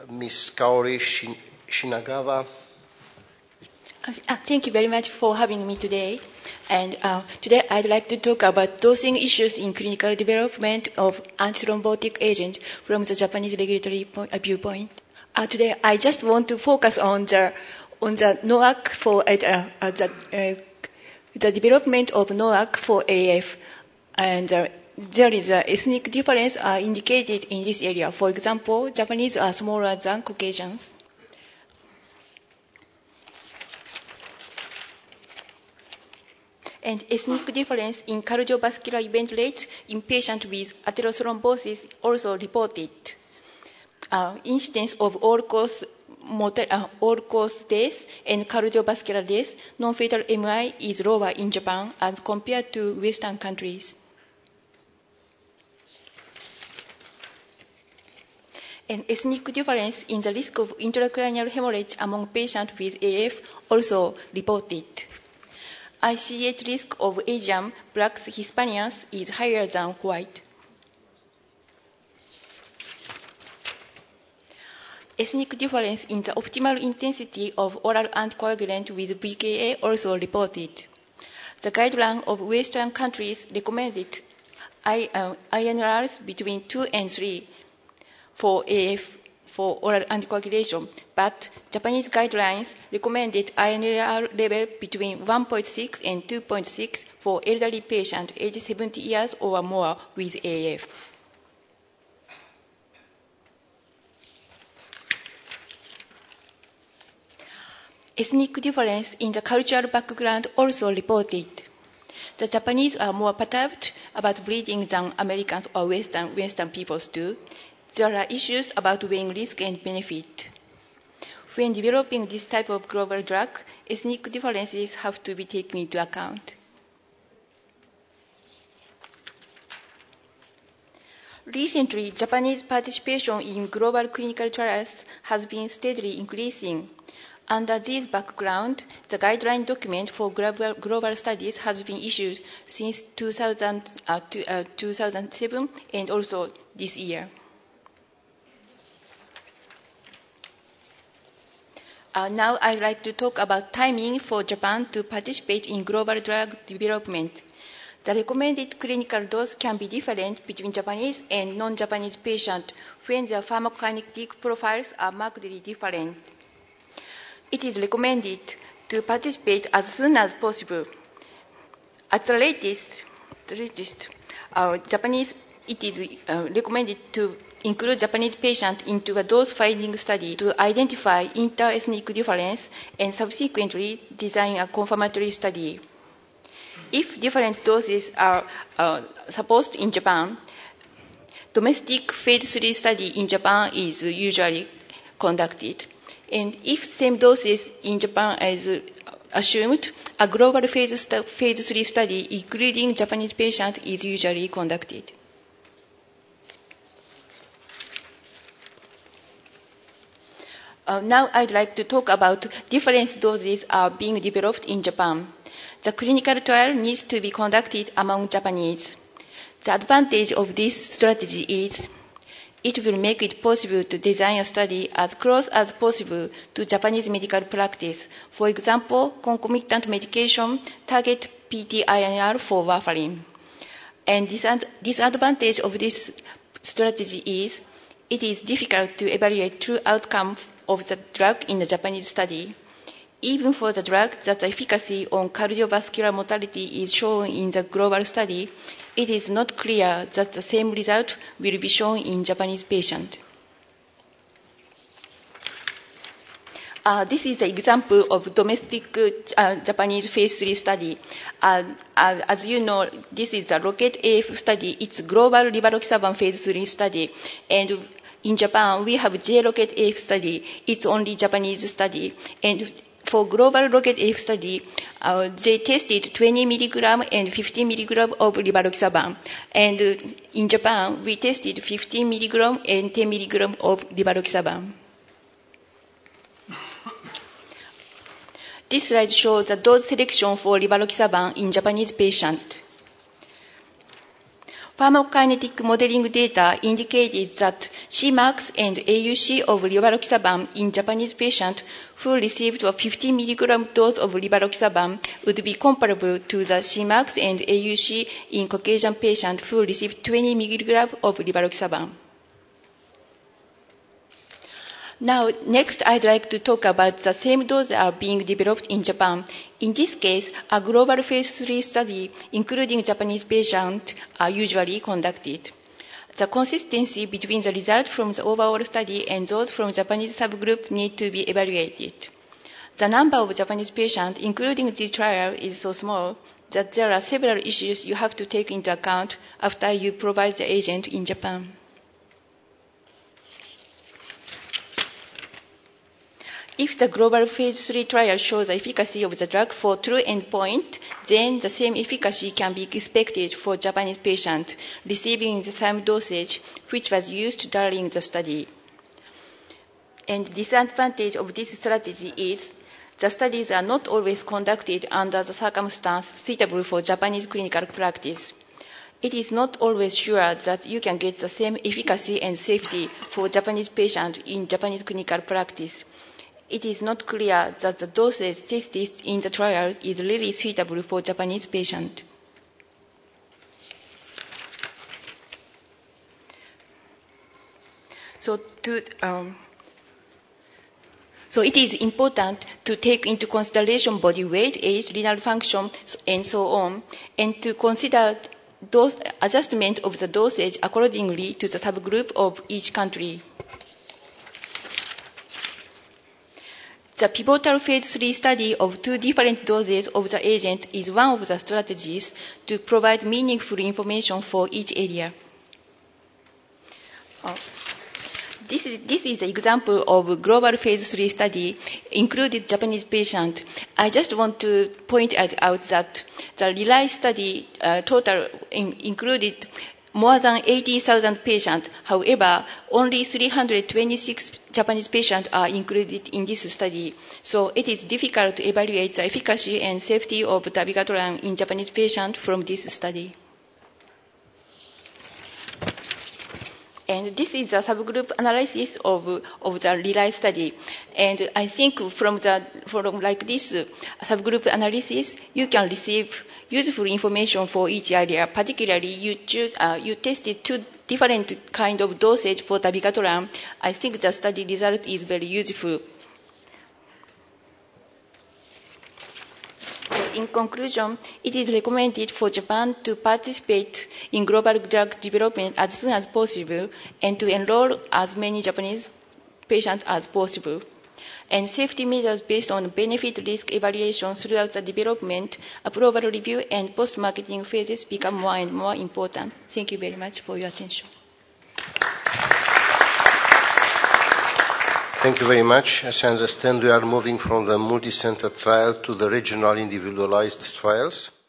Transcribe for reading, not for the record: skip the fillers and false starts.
Ms. Kaori Shinagawa. Thank you very much for having me today. And today I'd like to talk about dosing issues in clinical development of antithrombotic agent from the Japanese regulatory viewpoint. Today I just want to focus on the NOAC for the development of NOAC for AF, and there is an ethnic difference indicated in this area. For example, Japanese are smaller than Caucasians. And ethnic difference in cardiovascular event rates in patients with atherothrombosis also reported. Incidence of all-cause death and cardiovascular death, non-fatal MI is lower in Japan as compared to Western countries. An ethnic difference in the risk of intracranial hemorrhage among patients with AF also reported. ICH risk of Asian, Blacks, Hispanics is higher than white. Ethnic difference in the optimal intensity of oral anticoagulant with VKA also reported. The guideline of Western countries recommended INRs between 2 and 3 for AF for oral anticoagulation, but Japanese guidelines recommended INR level between 1.6 and 2.6 for elderly patients aged 70 years or more with AF. Ethnic difference in the cultural background also reported. The Japanese are more perturbed about bleeding than Americans or Western peoples do. There are issues about weighing risk and benefit. When developing this type of global drug, ethnic differences have to be taken into account. Recently, Japanese participation in global clinical trials has been steadily increasing. Under this background, the guideline document for global studies has been issued since 2007 and also this year. Now I'd like to talk about timing for Japan to participate in global drug development. The recommended clinical dose can be different between Japanese and non-Japanese patients when their pharmacokinetic profiles are markedly different. It is recommended to participate as soon as possible. At the latest, it is recommended to include Japanese patients into a dose-finding study to identify inter-ethnic difference and subsequently design a confirmatory study. If different doses are supposed in Japan, domestic phase 3 study in Japan is usually conducted. And if same doses in Japan is assumed, a global phase 3 study, including Japanese patients, is usually conducted. Now I'd like to talk about different doses are being developed in Japan. The clinical trial needs to be conducted among Japanese. The advantage of this strategy is it will make it possible to design a study as close as possible to Japanese medical practice. For example, concomitant medication target PT-INR for warfarin. And disadvantage of this strategy is it is difficult to evaluate true outcome of the drug in the Japanese study. Even for the drug that the efficacy on cardiovascular mortality is shown in the global study, it is not clear that the same result will be shown in Japanese patients. This is an example of domestic Japanese phase 3 study. As you know, this is a ROCKET-AF study. It's a global rivaroxaban phase 3 study. And in Japan, we have J-ROCKET-AF study. It's only Japanese study. And for global ROCKET-AF study, they tested 20 milligram and 15 milligram of rivaroxaban. And in Japan, we tested 15 milligram and 10 milligram of rivaroxaban. This slide shows the dose selection for rivaroxaban in Japanese patients. Pharmacokinetic modeling data indicated that Cmax and AUC of rivaroxaban in Japanese patients who received a 50 mg dose of rivaroxaban would be comparable to the Cmax and AUC in Caucasian patients who received 20 mg of rivaroxaban. Now, next, I'd like to talk about the same doses are being developed in Japan. In this case, a global phase 3 study, including Japanese patients, are usually conducted. The consistency between the results from the overall study and those from Japanese subgroup need to be evaluated. The number of Japanese patients, including this trial, is so small that there are several issues you have to take into account after you provide the agent in Japan. If the global phase 3 trial shows the efficacy of the drug for true endpoint, then the same efficacy can be expected for Japanese patients receiving the same dosage which was used during the study. And the disadvantage of this strategy is the studies are not always conducted under the circumstances suitable for Japanese clinical practice. It is not always sure that you can get the same efficacy and safety for Japanese patients in Japanese clinical practice. It is not clear that the dosage tested in the trial is really suitable for Japanese patients. So it is important to take into consideration body weight, age, renal function, and so on, and to consider dose adjustment of the dosage accordingly to the subgroup of each country. The pivotal phase 3 study of 2 different doses of the agent is one of the strategies to provide meaningful information for each area. This is an example of a global phase 3 study, included Japanese patients. I just want to point out that the RELY study total included more than 80,000 patients. However, only 326 Japanese patients are included in this study. So it is difficult to evaluate the efficacy and safety of dabigatran in Japanese patients from this study. And this is a subgroup analysis of the RELY study. And I think from like this subgroup analysis, you can receive useful information for each area. Particularly, you tested 2 different kind of dosage for dabigatran. I think the study result is very useful. In conclusion, it is recommended for Japan to participate in global drug development as soon as possible and to enroll as many Japanese patients as possible. And safety measures based on benefit-risk evaluation throughout the development, approval review, and post-marketing phases become more and more important. Thank you very much for your attention. Thank you very much. As I understand, we are moving from the multi-center trial to the regional individualized trials.